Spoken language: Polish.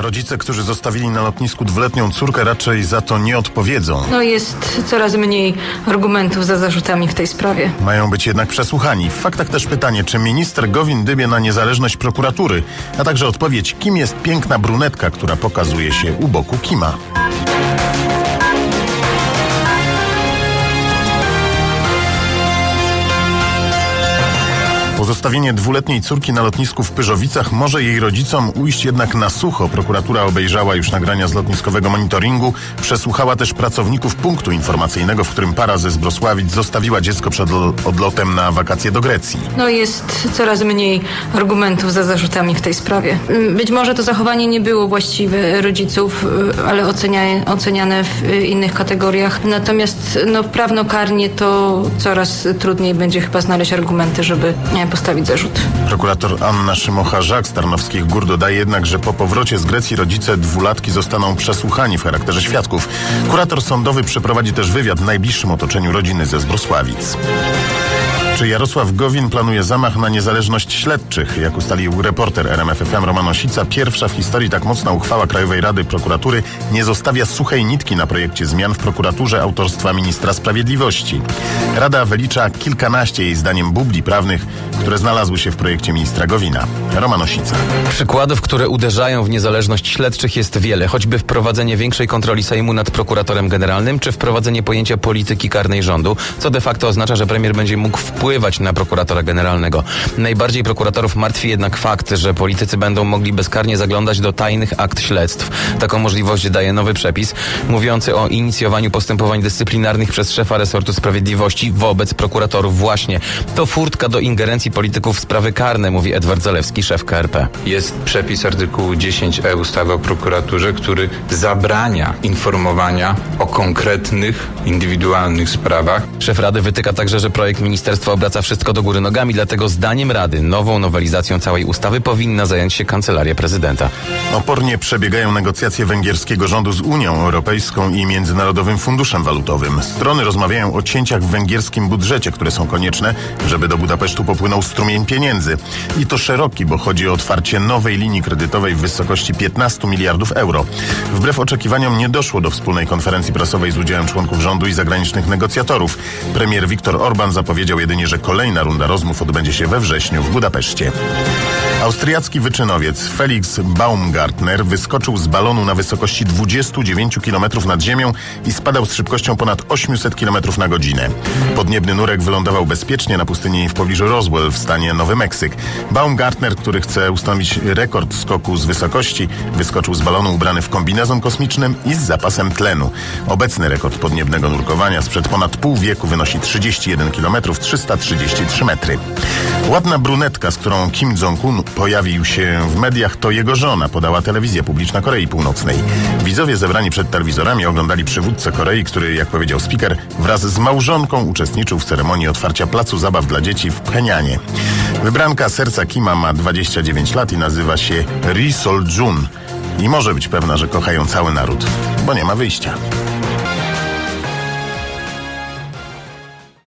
Rodzice, którzy zostawili na lotnisku dwuletnią córkę, raczej za to nie odpowiedzą. Jest coraz mniej argumentów za zarzutami w tej sprawie. Mają być jednak przesłuchani. W faktach też pytanie, czy minister Gowin dybie na niezależność prokuratury, a także odpowiedź, kim jest piękna brunetka, która pokazuje się u boku Kima. Pozostawienie dwuletniej córki na lotnisku w Pyrzowicach może jej rodzicom ujść jednak na sucho. Prokuratura obejrzała już nagrania z lotniskowego monitoringu. Przesłuchała też pracowników punktu informacyjnego, w którym para ze Zbrosławic zostawiła dziecko przed odlotem na wakacje do Grecji. Jest coraz mniej argumentów za zarzutami w tej sprawie. Być może to zachowanie nie było właściwe rodziców, ale oceniane w innych kategoriach. Natomiast prawnokarnie to coraz trudniej będzie chyba znaleźć argumenty, żeby postawić zarzut. Prokurator Anna Szymocha-Żak z Tarnowskich Gór dodaje jednak, że po powrocie z Grecji rodzice dwulatki zostaną przesłuchani w charakterze świadków. Kurator sądowy przeprowadzi też wywiad w najbliższym otoczeniu rodziny ze Zbrosławic. Czy Jarosław Gowin planuje zamach na niezależność śledczych? Jak ustalił reporter RMF FM Roman Osica, pierwsza w historii tak mocna uchwała Krajowej Rady Prokuratury nie zostawia suchej nitki na projekcie zmian w prokuraturze autorstwa ministra sprawiedliwości. Rada wylicza kilkanaście jej zdaniem bubli prawnych, które znalazły się w projekcie ministra Gowina. Roman Osica. Przykładów, które uderzają w niezależność śledczych jest wiele, choćby wprowadzenie większej kontroli Sejmu nad prokuratorem generalnym, czy wprowadzenie pojęcia polityki karnej rządu, co de facto oznacza, że premier będzie mógł wpływać na prokuratora generalnego. Najbardziej prokuratorów martwi jednak fakt, że politycy będą mogli bezkarnie zaglądać do tajnych akt śledztw. Taką możliwość daje nowy przepis mówiący o inicjowaniu postępowań dyscyplinarnych przez szefa resortu sprawiedliwości wobec prokuratorów właśnie. To furtka do ingerencji polityków w sprawy karne, mówi Edward Zalewski, szef KRP. Jest przepis artykułu 10e ustawy o prokuraturze, który zabrania informowania o konkretnych, indywidualnych sprawach. Szef Rady wytyka także, że projekt ministerstwa obraca wszystko do góry nogami, dlatego zdaniem Rady nową nowelizacją całej ustawy powinna zająć się Kancelaria Prezydenta. Opornie przebiegają negocjacje węgierskiego rządu z Unią Europejską i Międzynarodowym Funduszem Walutowym. Strony rozmawiają o cięciach w węgierskim budżecie, które są konieczne, żeby do Budapesztu popłynął strumień pieniędzy. I to szeroki, bo chodzi o otwarcie nowej linii kredytowej w wysokości 15 miliardów euro. Wbrew oczekiwaniom nie doszło do wspólnej konferencji prasowej z udziałem członków rządu i zagranicznych negocjatorów. Premier Viktor Orban zapowiedział jedynie, że kolejna runda rozmów odbędzie się we wrześniu w Budapeszcie. Austriacki wyczynowiec Felix Baumgartner wyskoczył z balonu na wysokości 29 km nad ziemią i spadał z szybkością ponad 800 km na godzinę. Podniebny nurek wylądował bezpiecznie na pustyni w pobliżu Roswell w stanie Nowy Meksyk. Baumgartner, który chce ustanowić rekord skoku z wysokości, wyskoczył z balonu ubrany w kombinezon kosmiczny i z zapasem tlenu. Obecny rekord podniebnego nurkowania sprzed ponad pół wieku wynosi 31 km 333 metry. Ładna brunetka, z którą Kim Jong-un pojawił się w mediach, to jego żona, podała telewizja publiczna Korei Północnej. Widzowie zebrani przed telewizorami oglądali przywódcę Korei, który, jak powiedział speaker, wraz z małżonką uczestniczył w ceremonii otwarcia placu zabaw dla dzieci w Pchenianie. Wybranka serca Kima ma 29 lat i nazywa się Ri Sol-jun i może być pewna, że kocha ją cały naród, bo nie ma wyjścia.